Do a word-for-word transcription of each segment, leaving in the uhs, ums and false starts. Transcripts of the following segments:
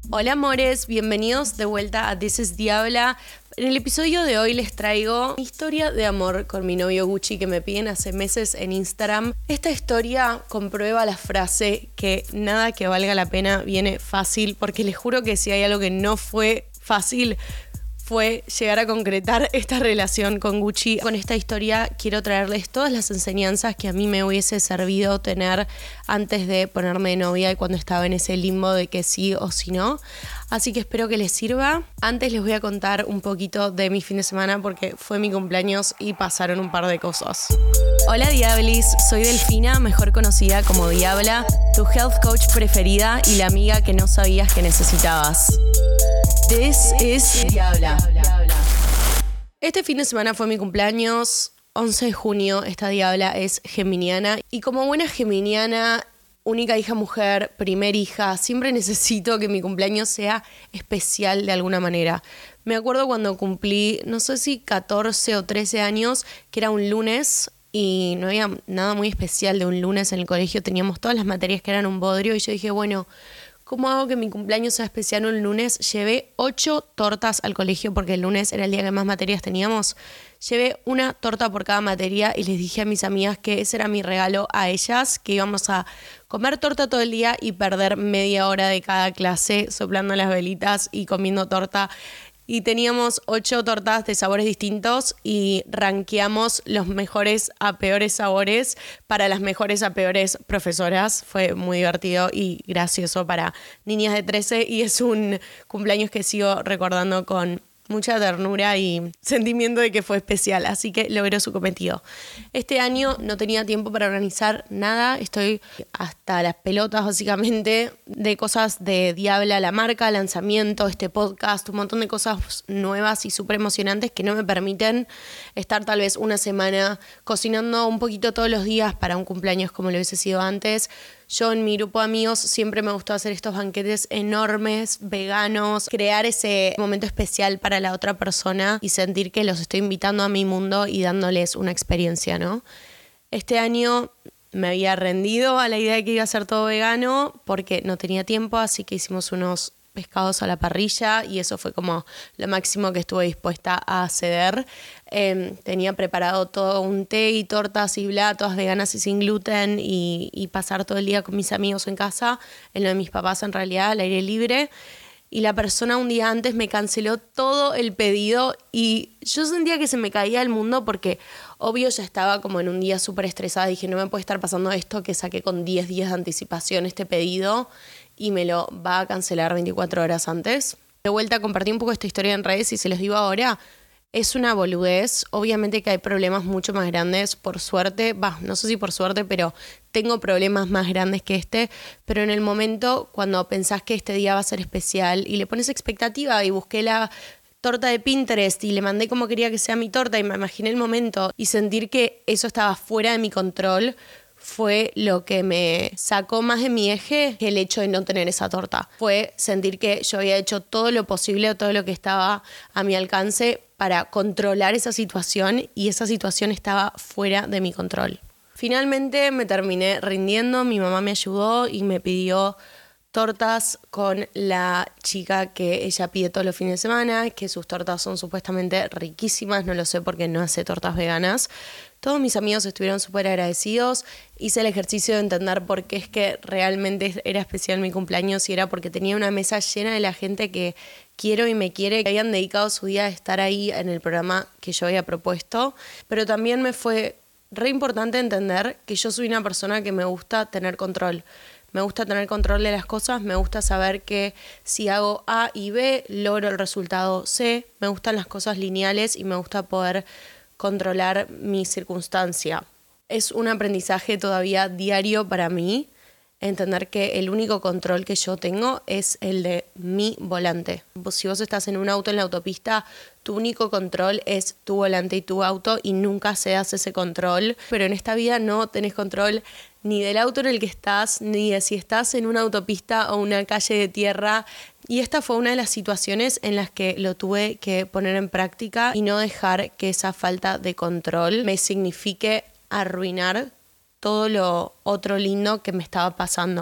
Hola amores, bienvenidos de vuelta a This is Diabla. En el episodio de hoy les traigo mi historia de amor con mi novio Gucci que me piden hace meses en Instagram. Esta historia comprueba la frase que nada que valga la pena viene fácil, porque les juro que si hay algo que no fue fácil fue llegar a concretar esta relación con Gucci. Con esta historia quiero traerles todas las enseñanzas que a mí me hubiese servido tener antes de ponerme de novia y cuando estaba en ese limbo de que sí o sí no. Así que espero que les sirva. Antes les voy a contar un poquito de mi fin de semana porque fue mi cumpleaños y pasaron un par de cosas. Hola Diablis, soy Delfina, mejor conocida como Diabla, tu health coach preferida y la amiga que no sabías que necesitabas. This is Diabla. Este fin de semana fue mi cumpleaños, once de junio. Esta Diabla es geminiana y como buena geminiana, única hija mujer, primer hija, siempre necesito que mi cumpleaños sea especial de alguna manera. Me acuerdo cuando cumplí, no sé si catorce o trece años, que era un lunes y no había nada muy especial de un lunes en el colegio. Teníamos todas las materias que eran un bodrio y yo dije, bueno, ¿cómo hago que mi cumpleaños sea especial un lunes? Llevé ocho tortas al colegio porque el lunes era el día que más materias teníamos. Llevé una torta por cada materia y les dije a mis amigas que ese era mi regalo a ellas, que íbamos a comer torta todo el día y perder media hora de cada clase soplando las velitas y comiendo torta. Y teníamos ocho tortas de sabores distintos y rankeamos los mejores a peores sabores para las mejores a peores profesoras. Fue muy divertido y gracioso para niñas de trece y es un cumpleaños que sigo recordando con mucha ternura y sentimiento de que fue especial, así que logró su cometido. Este año no tenía tiempo para organizar nada, estoy hasta las pelotas básicamente de cosas de Diabla, la marca, lanzamiento, este podcast, un montón de cosas nuevas y súper emocionantes que no me permiten estar tal vez una semana cocinando un poquito todos los días para un cumpleaños como lo hubiese sido antes. Yo en mi grupo de amigos siempre me gustó hacer estos banquetes enormes, veganos, crear ese momento especial para la otra persona y sentir que los estoy invitando a mi mundo y dándoles una experiencia, ¿no? Este año me había rendido a la idea de que iba a ser todo vegano porque no tenía tiempo, así que hicimos unos pescados a la parrilla y eso fue como lo máximo que estuve dispuesta a ceder. Eh, tenía preparado todo un té y tortas y bla, todas veganas y sin gluten y, y pasar todo el día con mis amigos en casa, en lo de mis papás en realidad, al aire libre. Y la persona un día antes me canceló todo el pedido y yo sentía que se me caía el mundo porque obvio ya estaba como en un día súper estresada. Dije, no me puede estar pasando esto que saqué con diez días de anticipación este pedido y me lo va a cancelar veinticuatro horas antes. De vuelta compartí un poco esta historia en redes y se los digo ahora, es una boludez. Obviamente que hay problemas mucho más grandes, por suerte, bah, no sé si por suerte, pero tengo problemas más grandes que este, pero en el momento cuando pensás que este día va a ser especial y le pones expectativa y busqué la torta de Pinterest y le mandé como quería que sea mi torta y me imaginé el momento y sentir que eso estaba fuera de mi control fue lo que me sacó más de mi eje que el hecho de no tener esa torta. Fue sentir que yo había hecho todo lo posible, todo lo que estaba a mi alcance para controlar esa situación y esa situación estaba fuera de mi control. Finalmente me terminé rindiendo, mi mamá me ayudó y me pidió tortas con la chica que ella pide todos los fines de semana, que sus tortas son supuestamente riquísimas, no lo sé porque no hace tortas veganas. Todos mis amigos estuvieron súper agradecidos, hice el ejercicio de entender por qué es que realmente era especial mi cumpleaños y era porque tenía una mesa llena de la gente que quiero y me quiere, que habían dedicado su día a estar ahí en el programa que yo había propuesto, pero también me fue re importante entender que yo soy una persona que me gusta tener control. Me gusta tener control de las cosas, me gusta saber que si hago A y B, logro el resultado C. Me gustan las cosas lineales y me gusta poder controlar mi circunstancia. Es un aprendizaje todavía diario para mí, entender que el único control que yo tengo es el de mi volante. Si vos estás en un auto en la autopista, tu único control es tu volante y tu auto y nunca cedas ese control. Pero en esta vida no tenés control ni del auto en el que estás, ni de si estás en una autopista o una calle de tierra. Y esta fue una de las situaciones en las que lo tuve que poner en práctica y no dejar que esa falta de control me signifique arruinar todo lo otro lindo que me estaba pasando.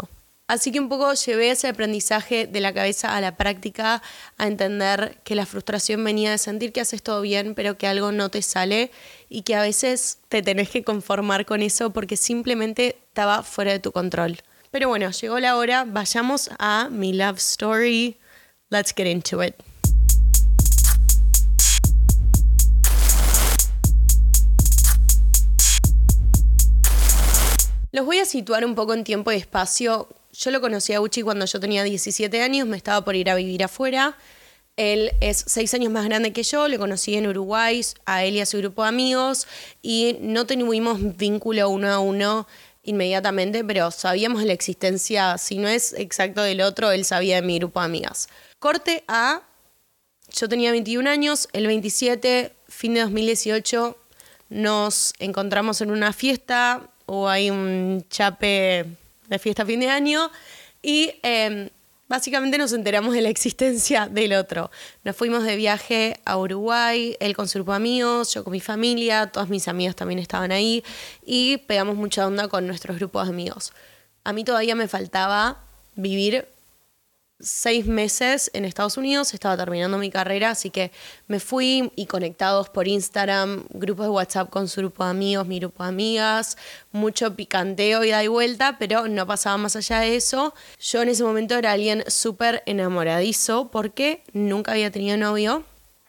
Así que un poco llevé ese aprendizaje de la cabeza a la práctica, a entender que la frustración venía de sentir que haces todo bien, pero que algo no te sale y que a veces te tenés que conformar con eso porque simplemente estaba fuera de tu control. Pero bueno, llegó la hora, vayamos a mi love story. Let's get into it. Los voy a situar un poco en tiempo y espacio. Yo lo conocí a Gucci cuando yo tenía diecisiete años, me estaba por ir a vivir afuera. Él es seis años más grande que yo, le conocí en Uruguay, a él y a su grupo de amigos, y no tuvimos vínculo uno a uno inmediatamente, pero sabíamos de la existencia, si no es exacto del otro, él sabía de mi grupo de amigas. Corte a, yo tenía veintiún años, él veintisiete, fin de dos mil dieciocho, nos encontramos en una fiesta, o hay un chape de fiesta a fin de año y eh, básicamente nos enteramos de la existencia del otro. Nos fuimos de viaje a Uruguay, él con su grupo de amigos, yo con mi familia, todos mis amigos también estaban ahí y pegamos mucha onda con nuestros grupos de amigos. A mí todavía me faltaba vivir seis meses en Estados Unidos, estaba terminando mi carrera, así que me fui y conectados por Instagram, grupos de WhatsApp con su grupo de amigos, mi grupo de amigas, mucho picanteo y da y vuelta, pero no pasaba más allá de eso. Yo en ese momento era alguien súper enamoradizo porque nunca había tenido novio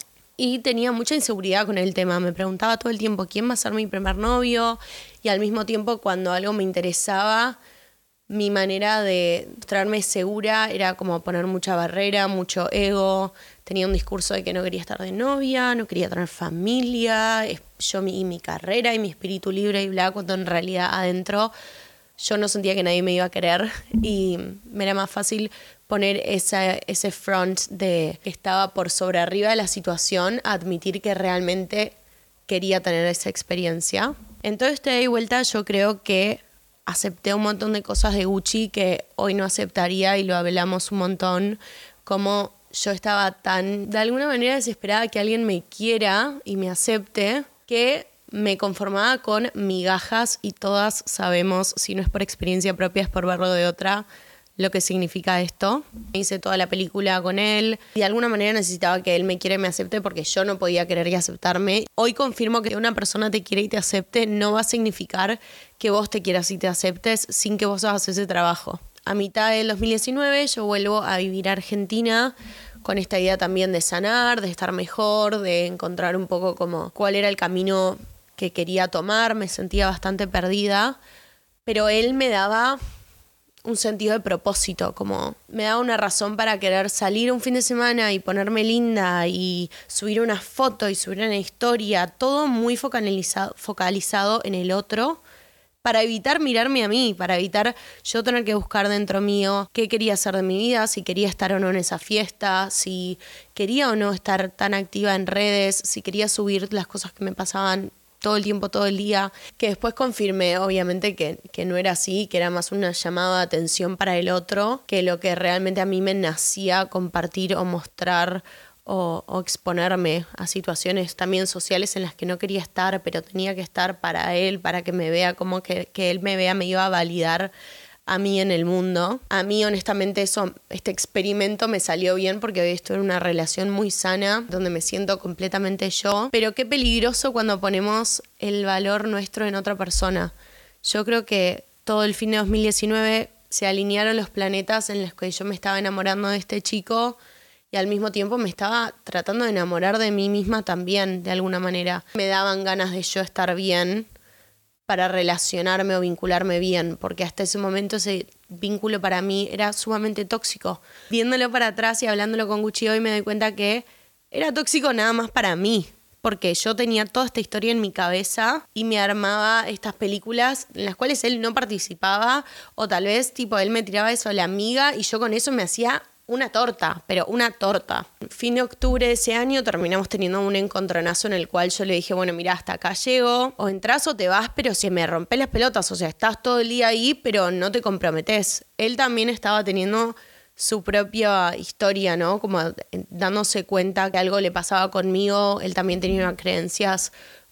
y tenía mucha inseguridad con el tema. Me preguntaba todo el tiempo quién va a ser mi primer novio y al mismo tiempo cuando algo me interesaba, mi manera de mostrarme segura era como poner mucha barrera, mucho ego. Tenía un discurso de que no quería estar de novia, no quería tener familia, yo mi, y mi carrera y mi espíritu libre y bla, cuando en realidad adentro yo no sentía que nadie me iba a querer y me era más fácil poner esa, ese front de que estaba por sobre arriba de la situación, a admitir que realmente quería tener esa experiencia. En todo este de y vuelta yo creo que acepté un montón de cosas de Gucci que hoy no aceptaría y lo hablamos un montón, como yo estaba tan, de alguna manera desesperada que alguien me quiera y me acepte, que me conformaba con migajas y todas sabemos, si no es por experiencia propia, es por verlo de otra, lo que significa esto. Hice toda la película con él y de alguna manera necesitaba que él me quiera y me acepte porque yo no podía querer y aceptarme. Hoy confirmo que una persona te quiere y te acepte no va a significar que vos te quieras y te aceptes sin que vos hagas ese trabajo. A mitad del dos mil diecinueve yo vuelvo a vivir a Argentina con esta idea también de sanar, de estar mejor, de encontrar un poco como cuál era el camino que quería tomar. Me sentía bastante perdida, pero él me daba un sentido de propósito, como me daba una razón para querer salir un fin de semana y ponerme linda y subir una foto y subir una historia, todo muy focalizado, focalizado en el otro, para evitar mirarme a mí, para evitar yo tener que buscar dentro mío qué quería hacer de mi vida, si quería estar o no en esa fiesta, si quería o no estar tan activa en redes, si quería subir las cosas que me pasaban todo el tiempo, todo el día, que después confirmé obviamente que, que no era así, que era más una llamada de atención para el otro, que lo que realmente a mí me nacía compartir o mostrar o, o exponerme a situaciones también sociales en las que no quería estar, pero tenía que estar para él, para que me vea, como que, que él me vea, me iba a validar a mí en el mundo. A mí honestamente eso, este experimento me salió bien porque hoy estoy en una relación muy sana donde me siento completamente yo, pero qué peligroso cuando ponemos el valor nuestro en otra persona. Yo creo que todo el fin de dos mil diecinueve se alinearon los planetas en los que yo me estaba enamorando de este chico y al mismo tiempo me estaba tratando de enamorar de mí misma también, de alguna manera. Me daban ganas de yo estar bien para relacionarme o vincularme bien, porque hasta ese momento ese vínculo para mí era sumamente tóxico. Viéndolo para atrás y hablándolo con Gucci hoy me doy cuenta que era tóxico nada más para mí, porque yo tenía toda esta historia en mi cabeza y me armaba estas películas en las cuales él no participaba, o tal vez tipo él me tiraba eso a la amiga y yo con eso me hacía una torta, pero una torta. Fin de octubre de ese año terminamos teniendo un encontronazo en el cual yo le dije, bueno, mira, hasta acá llego, o entras o te vas, pero si me rompes las pelotas, o sea, estás todo el día ahí, pero no te comprometés. Él también estaba teniendo su propia historia, ¿no? Como dándose cuenta que algo le pasaba conmigo. Él también tenía unas creencias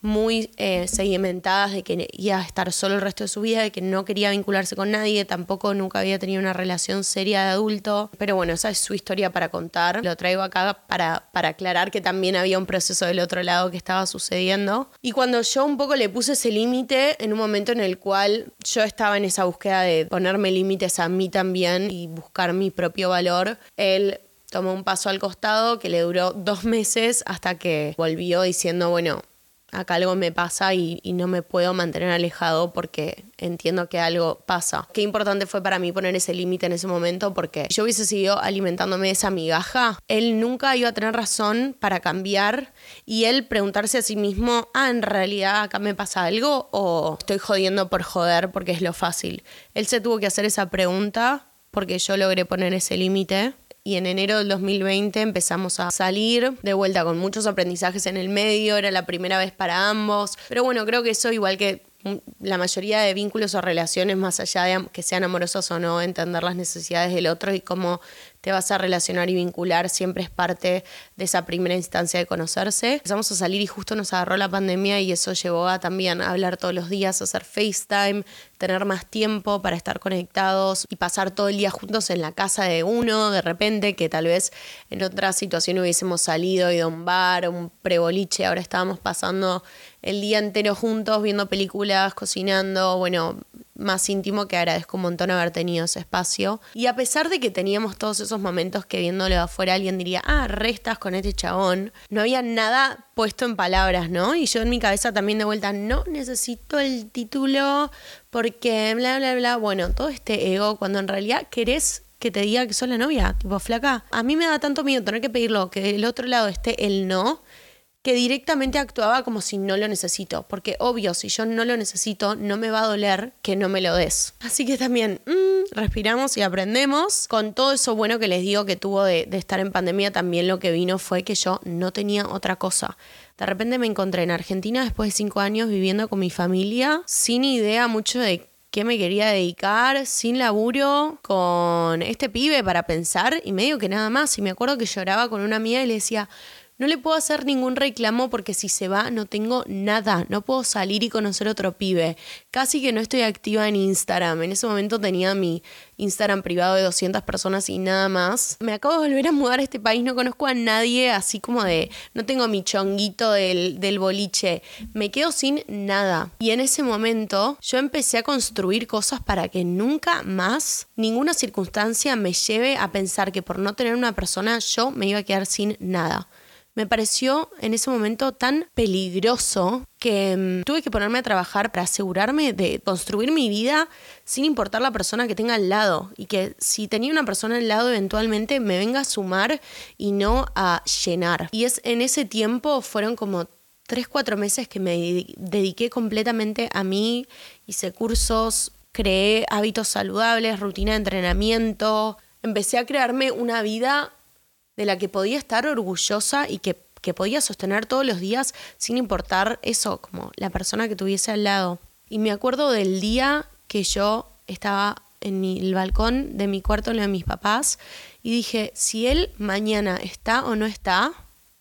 muy eh, sedimentadas de que iba a estar solo el resto de su vida, de que no quería vincularse con nadie, tampoco nunca había tenido una relación seria de adulto. Pero bueno, esa es su historia para contar. Lo traigo acá para, para aclarar que también había un proceso del otro lado que estaba sucediendo. Y cuando yo un poco le puse ese límite, en un momento en el cual yo estaba en esa búsqueda de ponerme límites a mí también y buscar mi propio valor, él tomó un paso al costado que le duró dos meses hasta que volvió diciendo, bueno, acá algo me pasa y, y no me puedo mantener alejado porque entiendo que algo pasa. Qué importante fue para mí poner ese límite en ese momento, porque si yo hubiese seguido alimentándome de esa migaja, él nunca iba a tener razón para cambiar y él preguntarse a sí mismo, ah, en realidad acá me pasa algo o estoy jodiendo por joder porque es lo fácil. Él se tuvo que hacer esa pregunta porque yo logré poner ese límite. Y en enero del dos mil veinte empezamos a salir de vuelta con muchos aprendizajes en el medio, era la primera vez para ambos. Pero bueno, creo que eso, igual que la mayoría de vínculos o relaciones, más allá de que sean amorosos o no, entender las necesidades del otro y cómo te vas a relacionar y vincular siempre es parte de esa primera instancia de conocerse. Empezamos a salir y justo nos agarró la pandemia y eso llevó a también a hablar todos los días, a hacer FaceTime, tener más tiempo para estar conectados y pasar todo el día juntos en la casa de uno, de repente, que tal vez en otra situación hubiésemos salido, ido a un bar, un preboliche, ahora estábamos pasando el día entero juntos, viendo películas, cocinando, bueno, más íntimo, que agradezco un montón haber tenido ese espacio. Y a pesar de que teníamos todos esos momentos que viéndolo de afuera alguien diría, ah, restas con este chabón, no había nada puesto en palabras, ¿no? Y yo en mi cabeza también de vuelta, no necesito el título porque bla, bla, bla. Bueno, todo este ego, cuando en realidad querés que te diga que sos la novia, tipo, flaca. A mí me da tanto miedo tener que pedirlo, que del otro lado esté el no, que directamente actuaba como si no lo necesito. Porque obvio, si yo no lo necesito, no me va a doler que no me lo des. Así que también mmm, respiramos y aprendemos. Con todo eso bueno que les digo que tuvo de, de estar en pandemia, también lo que vino fue que yo no tenía otra cosa. De repente me encontré en Argentina después de cinco años viviendo con mi familia, sin idea mucho de qué me quería dedicar, sin laburo, con este pibe para pensar y medio que nada más. Y me acuerdo que lloraba con una amiga y le decía, no le puedo hacer ningún reclamo porque si se va no tengo nada, no puedo salir y conocer otro pibe. Casi que no estoy activa en Instagram. En ese momento tenía mi Instagram privado de doscientas personas y nada más. Me acabo de volver a mudar a este país, no conozco a nadie, así como de, no tengo mi chonguito del, del boliche. Me quedo sin nada. Y en ese momento yo empecé a construir cosas para que nunca más ninguna circunstancia me lleve a pensar que por no tener una persona yo me iba a quedar sin nada. Me pareció en ese momento tan peligroso que um, tuve que ponerme a trabajar para asegurarme de construir mi vida sin importar la persona que tenga al lado. Y que si tenía una persona al lado eventualmente me venga a sumar y no a llenar. Y es en ese tiempo fueron como tres, cuatro meses que me dediqué completamente a mí. Hice cursos, creé hábitos saludables, rutina de entrenamiento. Empecé a crearme una vida de la que podía estar orgullosa y que, que podía sostener todos los días sin importar eso, como la persona que tuviese al lado. Y me acuerdo del día que yo estaba en mi, el balcón de mi cuarto, en lo de mis papás, y dije, si él mañana está o no está,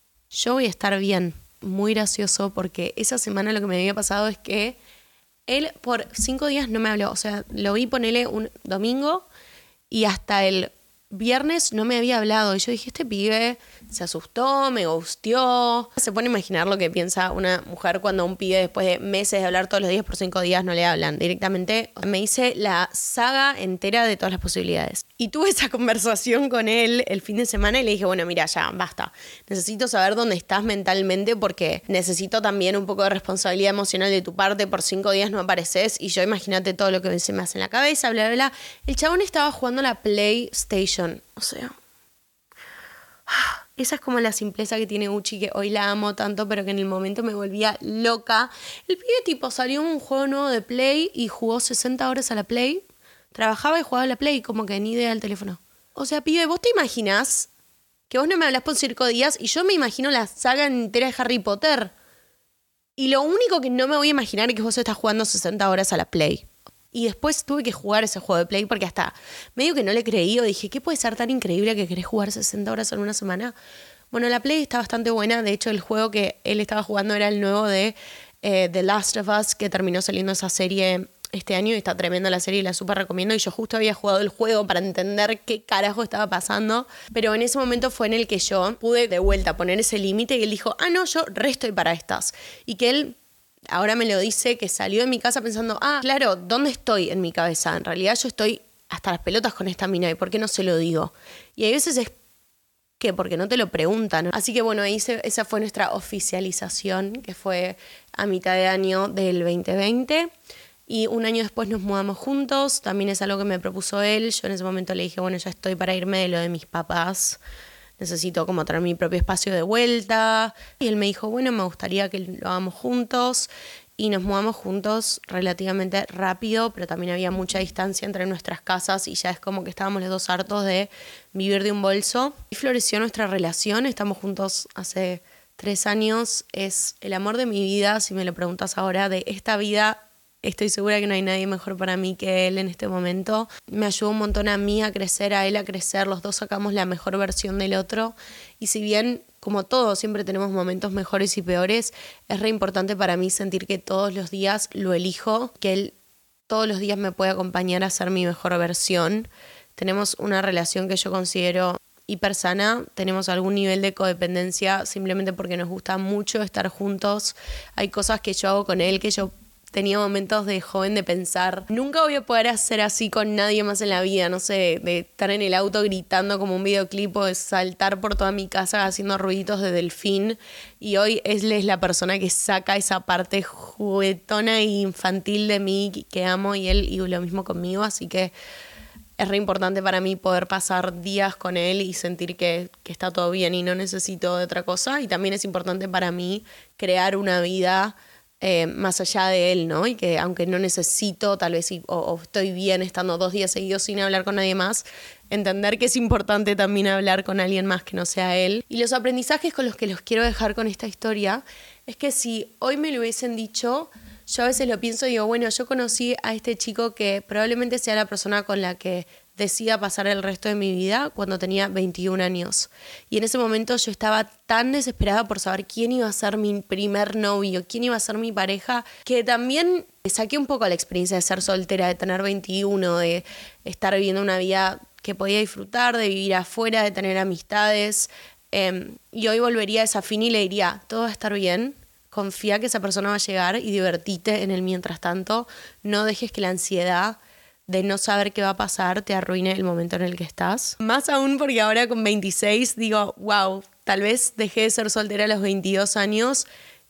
yo voy a estar bien. Muy gracioso porque esa semana lo que me había pasado es que él por cinco días no me habló. O sea, lo vi ponerle un domingo y hasta el viernes no me había hablado. Y yo dije, este pibe se asustó, me gusteó. Se pone a imaginar lo que piensa una mujer cuando un pibe después de meses de hablar todos los días por cinco días no le hablan. Directamente me hice la saga entera de todas las posibilidades. Y tuve esa conversación con él el fin de semana y le dije, bueno, mira, ya, basta. Necesito saber dónde estás mentalmente porque necesito también un poco de responsabilidad emocional de tu parte. Por cinco días no apareces y yo imagínate todo lo que se me hace en la cabeza, bla, bla, bla. El chabón estaba jugando la PlayStation. O sea, esa es como la simpleza que tiene Gucci, que hoy la amo tanto, pero que en el momento me volvía loca. El pibe tipo salió un juego nuevo de Play y jugó sesenta horas a la Play. Trabajaba y jugaba a la Play, como que ni idea del teléfono. O sea, pibe, ¿vos te imaginás que vos no me hablás por cinco días y yo me imagino la saga entera de Harry Potter? Y lo único que no me voy a imaginar es que vos estás jugando sesenta horas a la Play. Y después tuve que jugar ese juego de Play porque hasta medio que no le creí o dije, ¿qué puede ser tan increíble que querés jugar sesenta horas en una semana? Bueno, la Play está bastante buena. De hecho, el juego que él estaba jugando era el nuevo de eh, The Last of Us, que terminó saliendo esa serie este año y está tremenda la serie y la súper recomiendo. Y yo justo había jugado el juego para entender qué carajo estaba pasando. Pero en ese momento fue en el que yo pude de vuelta poner ese límite y él dijo, ah, no, yo re estoy para estas. Y que él ahora me lo dice, que salió de mi casa pensando, ah, claro, ¿dónde estoy en mi cabeza? En realidad yo estoy hasta las pelotas con esta mina y ¿por qué no se lo digo? Y hay veces es que porque no te lo preguntan. Así que bueno, ahí se, esa fue nuestra oficialización, que fue a mitad de año del veinte veinte. Y un año después nos mudamos juntos, también es algo que me propuso él. Yo en ese momento le dije, bueno, ya estoy para irme de lo de mis papás, necesito como tener mi propio espacio de vuelta. Y él me dijo, bueno, me gustaría que lo hagamos juntos. Y nos mudamos juntos relativamente rápido, pero también había mucha distancia entre nuestras casas y ya es como que estábamos los dos hartos de vivir de un bolso. Y floreció nuestra relación, estamos juntos hace tres años, es el amor de mi vida, si me lo preguntas ahora, de esta vida. Estoy segura que no hay nadie mejor para mí que él en este momento. Me ayudó un montón a mí a crecer, a él a crecer. Los dos sacamos la mejor versión del otro. Y si bien, como todos, siempre tenemos momentos mejores y peores, es re importante para mí sentir que todos los días lo elijo, que él todos los días me puede acompañar a ser mi mejor versión. Tenemos una relación que yo considero hiper sana. Tenemos algún nivel de codependencia simplemente porque nos gusta mucho estar juntos. Hay cosas que yo hago con él que yo tenía momentos de joven de pensar, nunca voy a poder hacer así con nadie más en la vida, no sé, de estar en el auto gritando como un videoclip o de saltar por toda mi casa haciendo ruiditos de delfín. Y hoy él es la persona que saca esa parte juguetona e infantil de mí que amo, y él y lo mismo conmigo, así que es re importante para mí poder pasar días con él y sentir que, que está todo bien y no necesito de otra cosa. Y también es importante para mí crear una vida Eh, más allá de él, ¿no? Y que aunque no necesito, tal vez, o, o estoy bien estando dos días seguidos sin hablar con nadie más, entender que es importante también hablar con alguien más que no sea él. Y los aprendizajes con los que los quiero dejar con esta historia es que si hoy me lo hubiesen dicho, yo a veces lo pienso y digo, bueno, yo conocí a este chico que probablemente sea la persona con la que decida pasar el resto de mi vida cuando tenía veintiún años. Y en ese momento yo estaba tan desesperada por saber quién iba a ser mi primer novio, quién iba a ser mi pareja, que también saqué un poco la experiencia de ser soltera, de tener veintiuno, de estar viviendo una vida que podía disfrutar, de vivir afuera, de tener amistades. Eh, y hoy volvería a esa fin y le diría, todo va a estar bien, confía que esa persona va a llegar y divertite en el mientras tanto. No dejes que la ansiedad de no saber qué va a pasar te arruine el momento en el que estás. Más aún porque ahora con veintiséis digo, wow, tal vez dejé de ser soltera a los veintidós años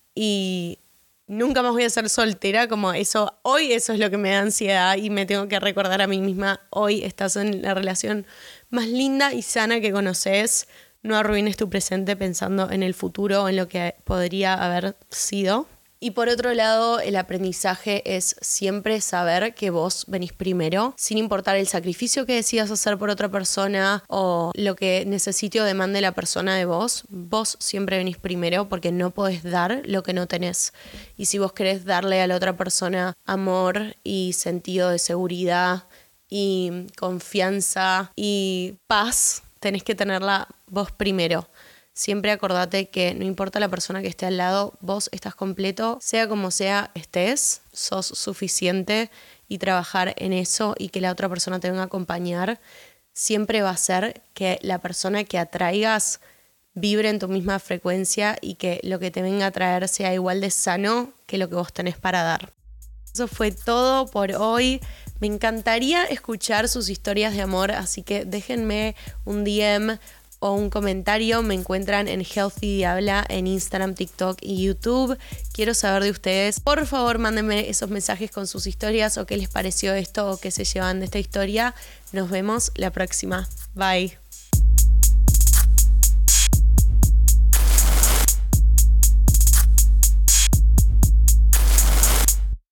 y nunca más voy a ser soltera, como eso, hoy eso es lo que me da ansiedad y me tengo que recordar a mí misma, hoy estás en la relación más linda y sana que conoces, no arruines tu presente pensando en el futuro o en lo que podría haber sido. Y por otro lado, el aprendizaje es siempre saber que vos venís primero, sin importar el sacrificio que decidas hacer por otra persona o lo que necesite o demande la persona de vos. Vos siempre venís primero porque no podés dar lo que no tenés. Y si vos querés darle a la otra persona amor y sentido de seguridad y confianza y paz, tenés que tenerla vos primero. Siempre acordate que no importa la persona que esté al lado, vos estás completo, sea como sea estés, sos suficiente, y trabajar en eso y que la otra persona te venga a acompañar siempre va a ser que la persona que atraigas vibre en tu misma frecuencia y que lo que te venga a traer sea igual de sano que lo que vos tenés para dar. Eso fue todo por hoy. Me encantaría escuchar sus historias de amor, así que déjenme un D M o un comentario. Me encuentran en Healthy Diabla en Instagram, TikTok y YouTube. Quiero saber de ustedes. Por favor, mándenme esos mensajes con sus historias o qué les pareció esto o qué se llevan de esta historia. Nos vemos la próxima. Bye.